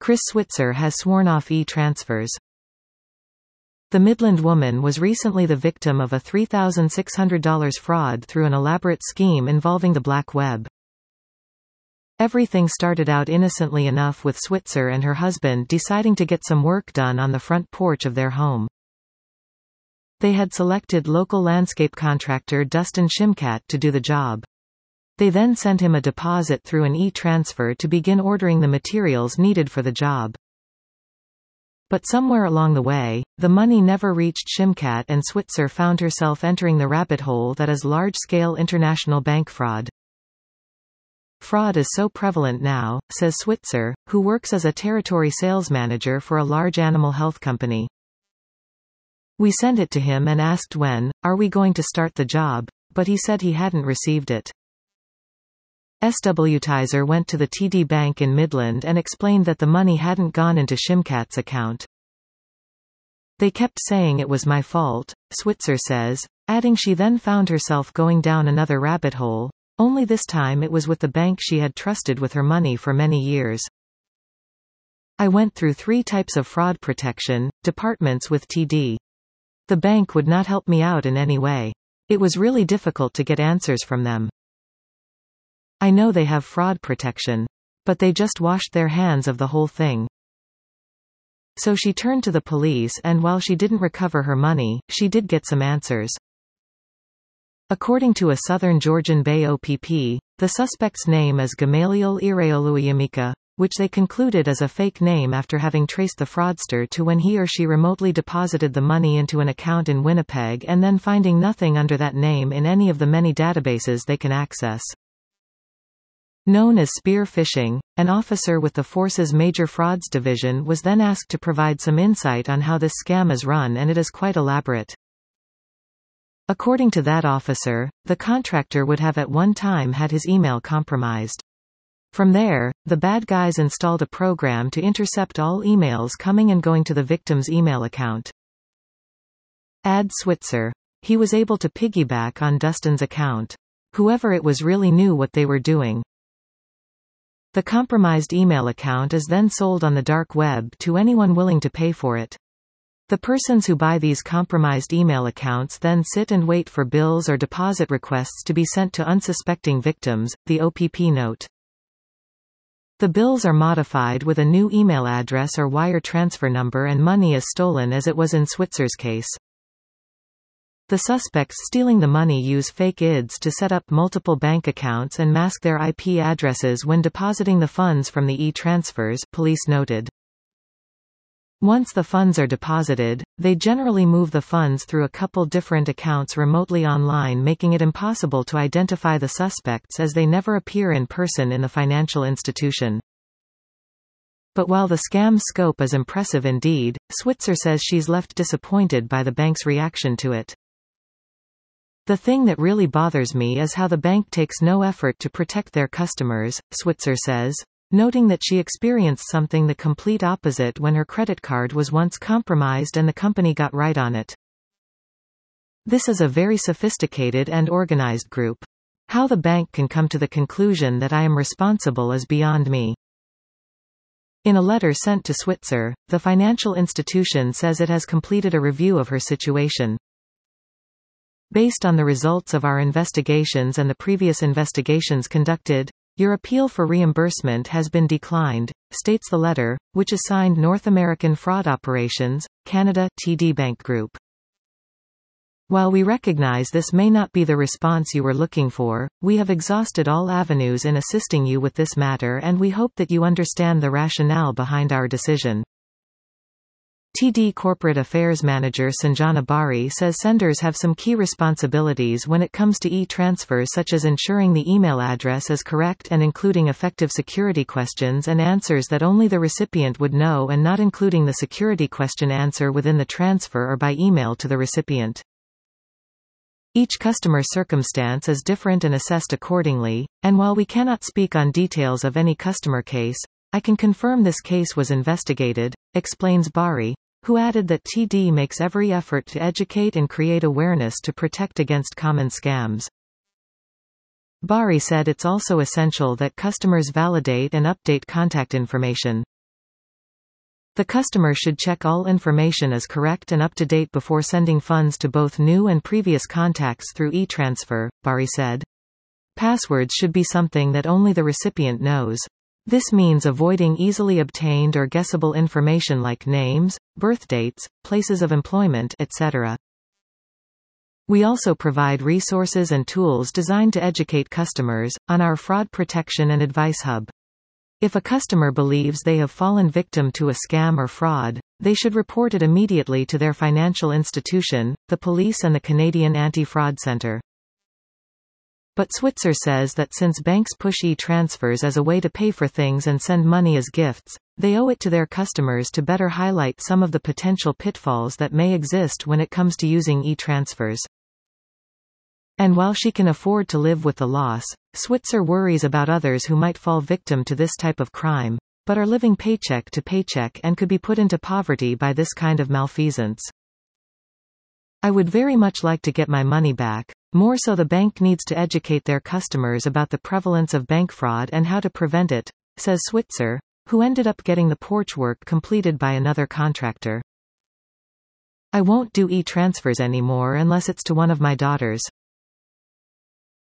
Chris Switzer has sworn off e-transfers. The Midland woman was recently the victim of a $3,600 fraud through an elaborate scheme involving the black web. Everything started out innocently enough with Switzer and her husband deciding to get some work done on the front porch of their home. They had selected local landscape contractor Dustin Shimkat to do the job. They then sent him a deposit through an e-transfer to begin ordering the materials needed for the job. But somewhere along the way, the money never reached Shimkat and Switzer found herself entering the rabbit hole that is large-scale international bank fraud. Fraud is so prevalent now, says Switzer, who works as a territory sales manager for a large animal health company. We sent it to him and asked when, are we going to start the job, but he said he hadn't received it. SWTizer went to the TD Bank in Midland and explained that the money hadn't gone into Shimkat's account. They kept saying it was my fault, Switzer says, adding she then found herself going down another rabbit hole, only this time it was with the bank she had trusted with her money for many years. I went through 3 types of fraud protection departments with TD. The bank would not help me out in any way. It was really difficult to get answers from them. I know they have fraud protection. But they just washed their hands of the whole thing. So she turned to the police and while she didn't recover her money, she did get some answers. According to a Southern Georgian Bay OPP, the suspect's name is Gamaliel Ireoluiyamika, which they concluded is a fake name after having traced the fraudster to when he or she remotely deposited the money into an account in Winnipeg and then finding nothing under that name in any of the many databases they can access. Known as spear phishing, an officer with the force's Major Frauds Division was then asked to provide some insight on how this scam is run, and it is quite elaborate. According to that officer, the contractor would have at one time had his email compromised. From there, the bad guys installed a program to intercept all emails coming and going to the victim's email account. Add Switzer. He was able to piggyback on Dustin's account. Whoever it was really knew what they were doing. The compromised email account is then sold on the dark web to anyone willing to pay for it. The persons who buy these compromised email accounts then sit and wait for bills or deposit requests to be sent to unsuspecting victims, the OPP note. The bills are modified with a new email address or wire transfer number and money is stolen as it was in Switzer's case. The suspects stealing the money use fake IDs to set up multiple bank accounts and mask their IP addresses when depositing the funds from the e-transfers, police noted. Once the funds are deposited, they generally move the funds through a couple different accounts remotely online, making it impossible to identify the suspects as they never appear in person in the financial institution. But while the scam scope is impressive indeed, Switzer says she's left disappointed by the bank's reaction to it. The thing that really bothers me is how the bank takes no effort to protect their customers, Switzer says, noting that she experienced something the complete opposite when her credit card was once compromised and the company got right on it. This is a very sophisticated and organized group. How the bank can come to the conclusion that I am responsible is beyond me. In a letter sent to Switzer, the financial institution says it has completed a review of her situation. Based on the results of our investigations and the previous investigations conducted, your appeal for reimbursement has been declined, states the letter, which is signed North American Fraud Operations, Canada, TD Bank Group. While we recognize this may not be the response you were looking for, we have exhausted all avenues in assisting you with this matter and we hope that you understand the rationale behind our decision. TD Corporate Affairs Manager Sanjana Bari says senders have some key responsibilities when it comes to e-transfers, such as ensuring the email address is correct and including effective security questions and answers that only the recipient would know and not including the security question answer within the transfer or by email to the recipient. Each customer circumstance is different and assessed accordingly, and while we cannot speak on details of any customer case, I can confirm this case was investigated, explains Bari, who added that TD makes every effort to educate and create awareness to protect against common scams. Bari said it's also essential that customers validate and update contact information. The customer should check all information is correct and up to date before sending funds to both new and previous contacts through e-transfer, Bari said. Passwords should be something that only the recipient knows. This means avoiding easily obtained or guessable information like names, birth dates, places of employment, etc. We also provide resources and tools designed to educate customers on our Fraud Protection and Advice Hub. If a customer believes they have fallen victim to a scam or fraud, they should report it immediately to their financial institution, the police and the Canadian Anti-Fraud Centre. But Switzer says that since banks push e-transfers as a way to pay for things and send money as gifts, they owe it to their customers to better highlight some of the potential pitfalls that may exist when it comes to using e-transfers. And while she can afford to live with the loss, Switzer worries about others who might fall victim to this type of crime, but are living paycheck to paycheck and could be put into poverty by this kind of malfeasance. I would very much like to get my money back. More so, the bank needs to educate their customers about the prevalence of bank fraud and how to prevent it, says Switzer, who ended up getting the porch work completed by another contractor. I won't do e-transfers anymore unless it's to one of my daughters.